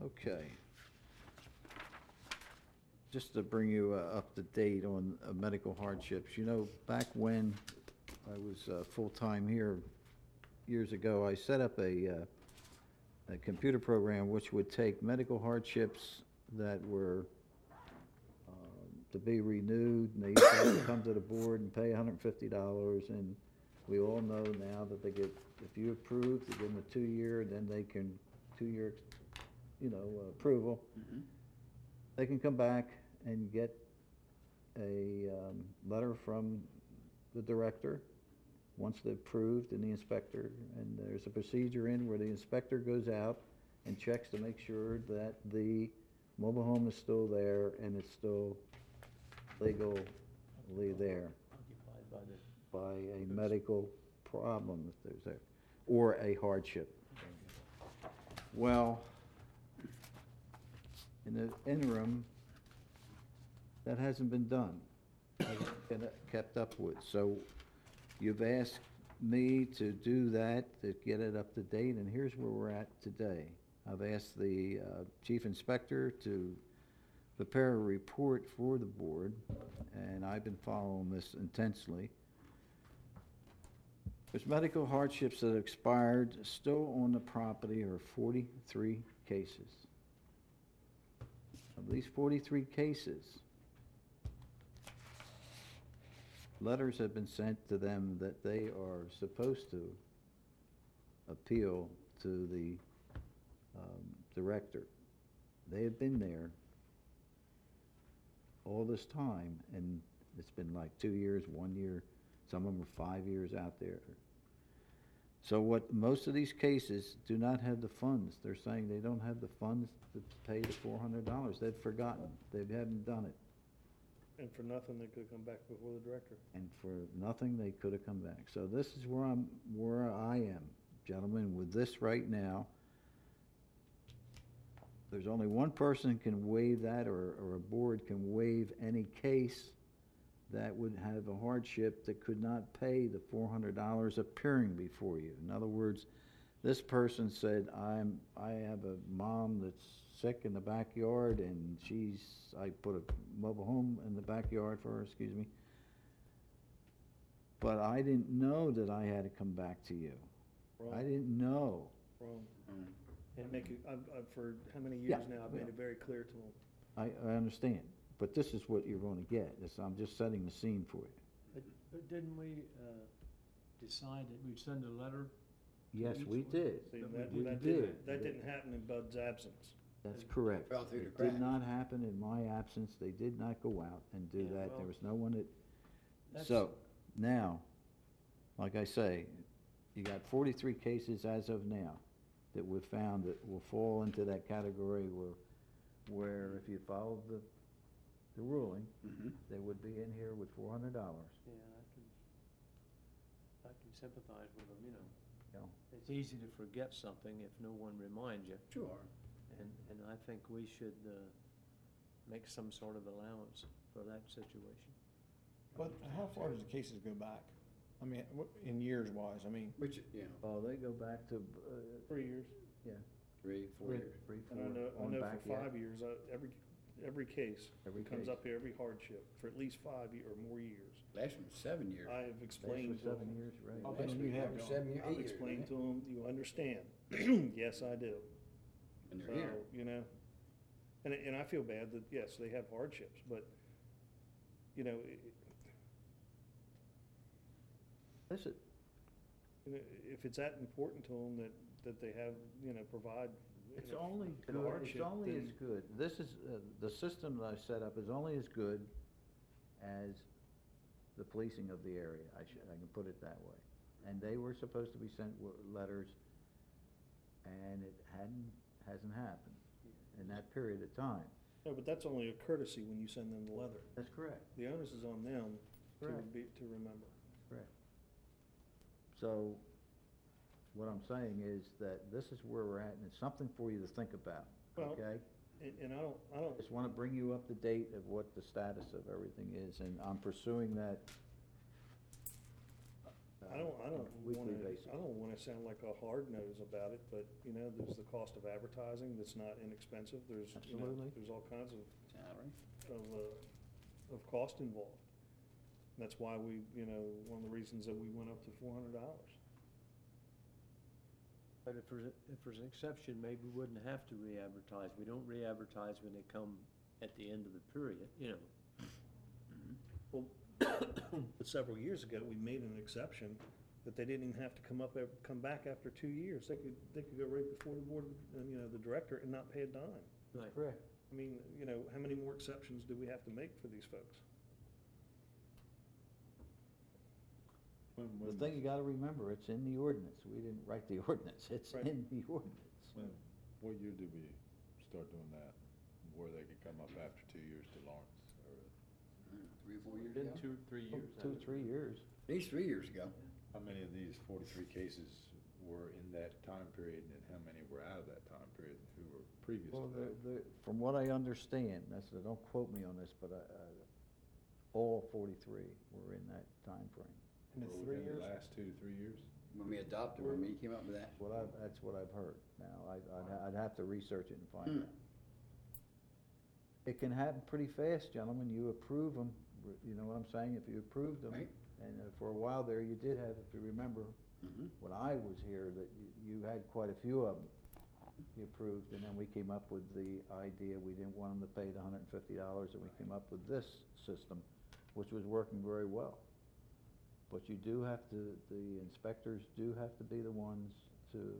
Okay. Just to bring you up to date on medical hardships, you know, back when I was full-time here years ago, I set up a computer program which would take medical hardships that were to be renewed, and they used to have to come to the board and pay $150, and we all know now that they get, if you approve, they give them a 2-year, then they can, 2-year, approval. Mm-hmm. They can come back and get a letter from the director, once they've approved, and the inspector, and there's a procedure in where the inspector goes out and checks to make sure that the mobile home is still there and it's still legally there Occupied by by a medical problem if there's there, or a hardship. Well, in the interim, that hasn't been done, hasn't been kept up with. So you've asked me to do that, to get it up to date, and here's where we're at today. I've asked the chief inspector to prepare a report for the board, and I've been following this intensely. There's medical hardships that expired still on the property are 43 cases. Of these 43 cases, letters have been sent to them that they are supposed to appeal to the director. They have been there all this time, and it's been like 2 years, 1 year, some of them are 5 years out there. So what most of these cases do not have the funds. They're saying they don't have the funds to pay the $400. They've forgotten. They haven't done it. And for nothing, they could come back before the director. And for nothing, they could have come back. So this is where I am, gentlemen, with this right now. There's only one person can waive that, or a board can waive any case that would have a hardship that could not pay the $400 appearing before you. In other words, this person said, I have a mom that's sick in the backyard, and I put a mobile home in the backyard for her, excuse me. But I didn't know that I had to come back to you. Wrong. I didn't know. Wrong. Mm. I've for how many years Yeah, now, I've made yeah. it very clear to them. I understand, but this is what you're going to get. I'm just setting the scene for you. But didn't we decide that we'd send a letter? Yes, each we one? did. See, We that did. didn't happen in Bud's absence. That's correct. Fell through the It did cracks. not happen in my absence. They did not go out and do Yeah, that. well, There was no one that, That's- so, now, like I say, you got 43 cases as of now that we've found that will fall into that category where if you followed the ruling, Mhm. they would be in here with $400. Yeah, I can sympathize with them, You know. It's easy to forget something if no one reminds you. Sure. And I think we should make some sort of allowance for that situation. But how far does the cases go back? I mean, in years wise, I mean, Which, Oh, they go back to, 3 years. yeah. 3-4 years. Three, And I four, know on back for yet. 5 years, every case Every comes case. up here, every hardship, for at least 5 or more years. Last one was 7 years. I have Last explained was to 7 them. years, right. Oh, Last then one you have was gone. 7 years, I've 8 years. explained to them, you understand. Yes, I do. And So, they're here. you know, and I feel bad that, yes, they have hardships, but, you know, Listen, if it's that important to them that they have, provide. it's only for the good, it's hardship, only then- as good, this is, the system that I set up is only as good as the policing of the area, I can put it that way. And they were supposed to be sent letters, and it hasn't happened in that period of time. No, but that's only a courtesy when you send them the letter. That's correct, The onus is on them Correct. to remember. correct. So, what I'm saying is that this is where we're at, and it's something for you to think about, Well, okay? And I don't, Just want to bring you up to date of what the status of everything is, and I'm pursuing that I don't weekly wanna, basis. I don't wanna sound like a hard nose about it, but, you know, there's the cost of advertising that's not inexpensive. There's, you know, Absolutely. there's all kinds Salary. of cost involved. That's why we, you know, one of the reasons that we went up to $400. But if there's an exception, maybe we wouldn't have to re-advertise. We don't re-advertise when they come at the end of the period, you know. Well, but several years ago, we made an exception that they didn't even have to come back after 2 years. They could go right before the board, you know, the director and not pay a dime. Right. Correct. I mean, you know, how many more exceptions do we have to make for these folks? The thing you gotta remember, it's in the ordinance. We didn't write the ordinance. It's Right. in the ordinance. What year did we start doing that, where they could come up after 2 years to Lawrence? Or 3 or 4 years Been ago? 2-3 years. 2-3 years. At least 3 years ago. how many of these 43 cases were in that time period, and how many were out of that time period who were previous Well, to that? from what I understand, don't quote me on this, but all 43 were in that time frame. In the Or 3 within years? the last 2 to 3 years? When we adopted, when we came up with that. That's what I've heard. Now, I'd have to research it and find out. It can happen pretty fast, gentlemen. You approve them, you know what I'm saying? If you approved them, Right. and for a while there, you did have, if you remember, Mhm. when I was here, that you had quite a few of them you approved, and then we came up with the idea, we didn't want them to pay the $150, and we came up with this system, which was working very well. But you do have to, the inspectors do have to be the ones to,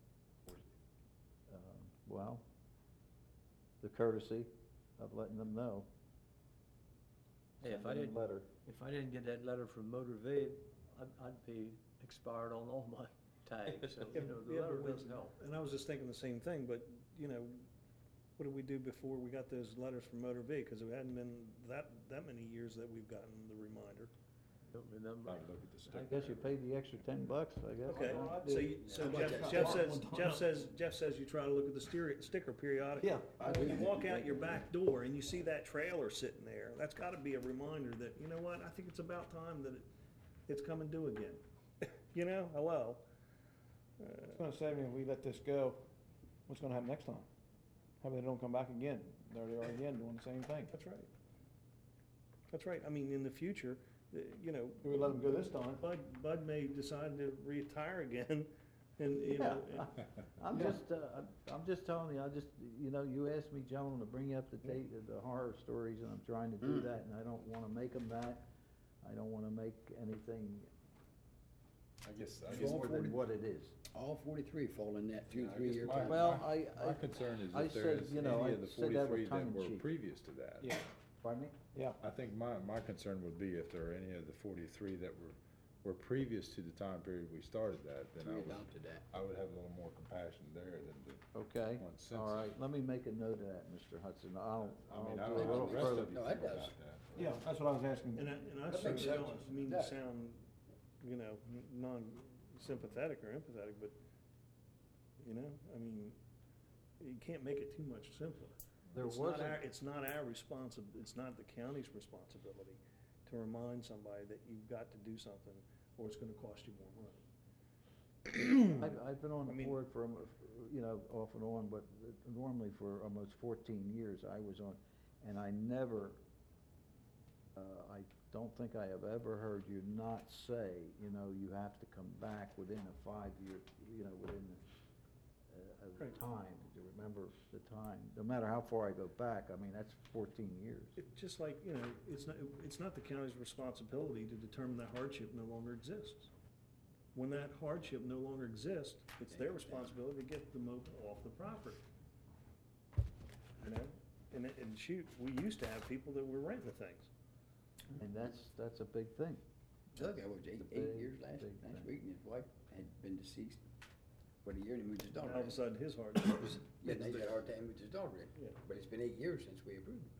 well, the courtesy of letting them know. Hey, if I Sending didn't, a letter. if I didn't get that letter from Motorve, I'd be expired on all my tags, so, you know, the Yeah, letter but does help. And I was just thinking the same thing, but, you know, what did we do before we got those letters from Motor V? Because it hadn't been that many years that we've gotten the reminder. Don't remember. I would look at the I sticker. guess you paid the extra $10, I guess. Okay, well, I so did. Jeff says you try to look at the sticker periodically. Yeah. When you walk out your back door and you see that trailer sitting there, that's gotta be a reminder that, you know what, I think it's about time that it's coming due again. You know, hello? It's gonna save me if we let this go. What's gonna happen next time? How about they don't come back again? There they are again, doing the same thing. That's right. That's right. I mean, in the future, you know. Do we let them go this time? Bud may decide to retire again, and, you know. I'm Yeah. just telling you, you know, you asked me, gentlemen, to bring you up to date with the horror stories, and I'm trying to do that, and I don't wanna make them that. I don't wanna make anything I guess more than what it is. All 43 fall in that Yeah, 2-3 year my- time. Well, My concern is I if said, there's you know, any I of the said that with 43 that were tongue-in-cheek. previous to that. Yeah, Pardon me? yeah. I think my concern would be if there are any of the 43 that were previous to the time period we started that, then We adopted that. I would have a little more compassion there than the, Okay, One census. all right, let me make a note of that, Mr. Hudson. I'll I mean, do I a don't know little how the rest further. of you No, feel that does. about that. Yeah, that's what I was asking. And I That certainly makes don't sense. mean to Yeah. sound, you know, non-sympathetic or empathetic, but, you know, I mean, you can't make it too much simpler. There It's not wasn't- it's not our it's not the county's responsibility to remind somebody that you've got to do something, or it's gonna cost you more money. I've been on I the mean- board for, you know, off and on, but normally for almost 14 years I was on, and I never, I don't think I have ever heard you not say, you know, you have to come back within a 5-year, you know, within a Right. time, to remember the time, no matter how far I go back, I mean, that's 14 years. It's just like, you know, it's not the county's responsibility to determine that hardship no longer exists. When that hardship no longer exists, it's their responsibility to get the mobile off the property. You know, and shoot, we used to have people that were renting the things. And that's a big thing. Doug, I was The 8 big, years last big thing. week, and his wife had been deceased for a year, and he moved his daughter All of in. a sudden, his hardship was. Yeah, they had a hard time with his daughter in. Yeah. But it's been 8 years since we approved it.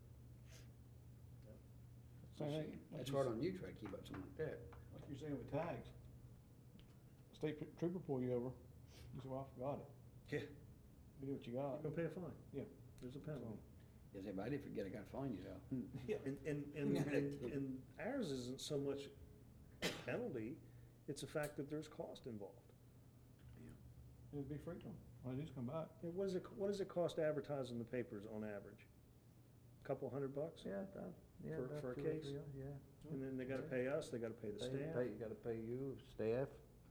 Same thing. That's Like hard you- on you, try to keep up something like that. Like you're saying with tags. State trooper pull you over, you say, well, I forgot it. Yeah, You do what you got. you're gonna pay a fine. Yeah. There's a penalty. Yes, but I didn't forget, I gotta find you, so. Yeah, and ours isn't so much a penalty, It's the fact that there's cost involved. It would be free to them, when they just come back. Yeah, what does it cost to advertise in the papers on average? Couple $100? Yeah, For- about for a 2 or case? 3, yeah. And then they gotta pay us, they gotta pay the staff. You gotta pay you, staff.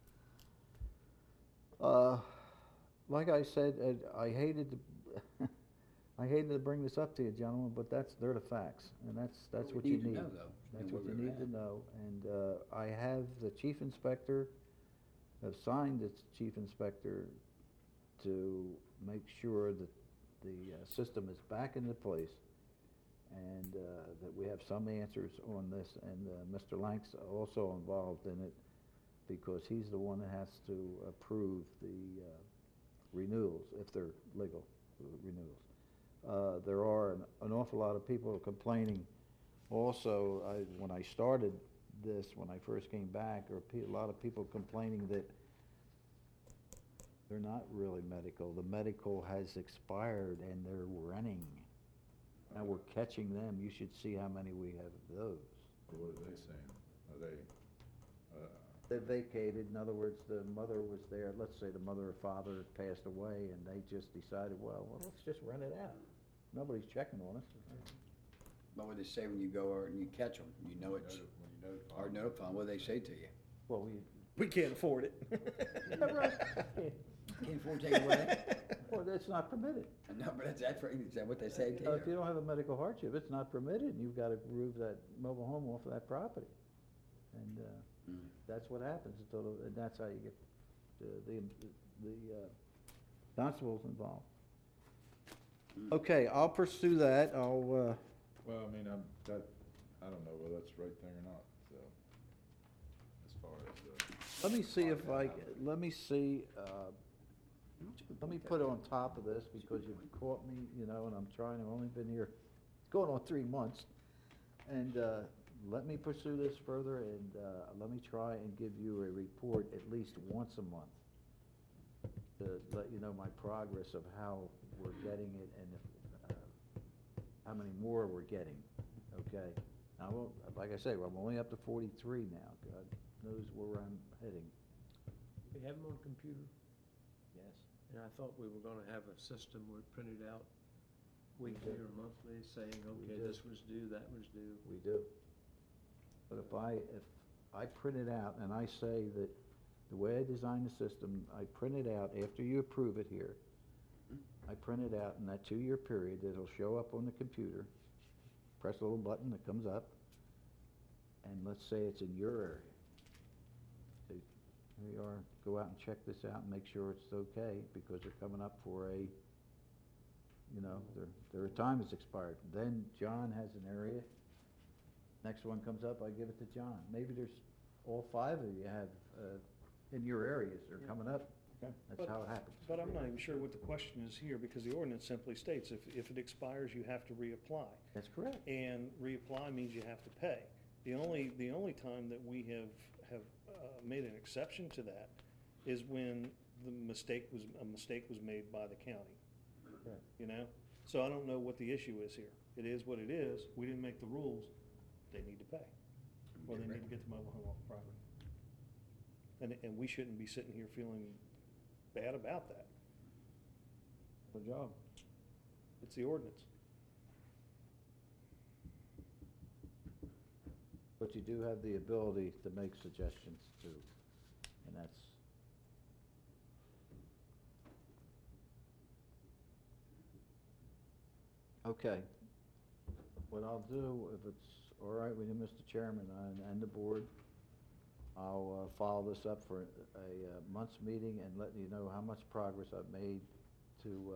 Like I said, I hated to, I hated to bring this up to you, gentlemen, but they're the facts, and that's Well, we what you need to need. know, though, That's and what where you we're need to at. know, and, I have the chief inspector, have signed the chief inspector to make sure that the system is back into place, and that we have some answers on this, and Mr. Lank's also involved in it, because he's the one that has to approve the renewals, if they're legal renewals. There are an awful lot of people complaining. Also, when I started this, when I first came back, there were a lot of people complaining that they're not really medical. The medical has expired and they're running. Now we're catching them. You should see how many we have of those. What are they saying? Are they, They vacated, in other words, the mother was there, let's say the mother or father had passed away, and they just decided, well, let's just rent it out. Nobody's checking on us. What would they say when you go out and you catch them? You know it's, when you notify or them? notify them, what do they say to you? Well, We can't afford it. Can't afford to take it away? well, it's not permitted. No, but is that what they say to you? If you don't have a medical hardship, it's not permitted, and you've got to remove that mobile home off of that property. And, Mm. that's what happens until, and that's how you get the constables involved. Okay, I'll pursue that. Well, I mean, I don't know whether that's the right thing or not, so, as far as, Let me see if let me see, let me put it on top of this, because you've caught me, and I'm trying, I've only been here, it's going on 3 months. And, let me pursue this further, and, let me try and give you a report at least once a month to let you know my progress of how we're getting it, and if, how many more we're getting, okay? Now, well, like I say, I'm only up to 43 now, God knows where I'm heading. We have them on computer, Yes. and I thought we were gonna have a system where it printed out weekly or monthly, saying, okay, do. this was due, that was due. We do. But if I print it out and I say that the way I design the system, I print it out after you approve it here. I print it out in that 2-year period, it'll show up on the computer. Press a little button that comes up, and let's say it's in your area. Say, here you are, go out and check this out and make sure it's okay, because they're coming up for their time has expired. Then John has an area. Next one comes up, I give it to John. Maybe there's all 5 of you have, in your areas, they're coming up. Okay. That's how it happens. But I'm not even sure what the question is here, because the ordinance simply states if it expires, you have to reapply. That's correct. And reapply means you have to pay. The only time that we have made an exception to that is when a mistake was made by the county. Correct. So I don't know what the issue is here. It is what it is. We didn't make the rules. They need to pay, or they need to get the mobile home off the property. And we shouldn't be sitting here feeling bad about that. Good job. It's the ordinance. But you do have the ability to make suggestions too, and that's. Okay. What I'll do, if it's all right with you, Mr. Chairman, and the board, I'll follow this up for a month's meeting and let you know how much progress I've made to,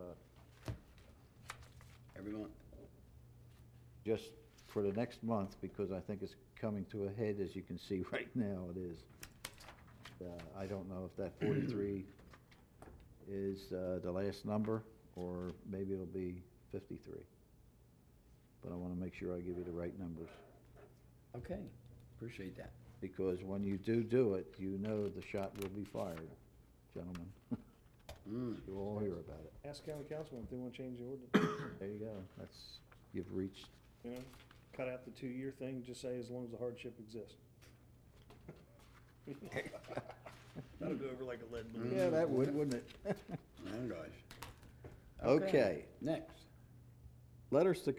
Every month? just for the next month, because I think it's coming to a head, as you can see right now, it is. I don't know if that 43 is the last number, or maybe it'll be 53. But I want to make sure I give you the right numbers, Okay, appreciate that. because when you do it, you know the shot will be fired, gentlemen. You'll all hear about it. Ask county council if they want to change the ordinance. There you go. You've reached, Cut out the 2-year thing, just say as long as the hardship exists. That'll go over like a lead balloon. Yeah, that would, wouldn't it? Oh, gosh. Okay. Next. Letters to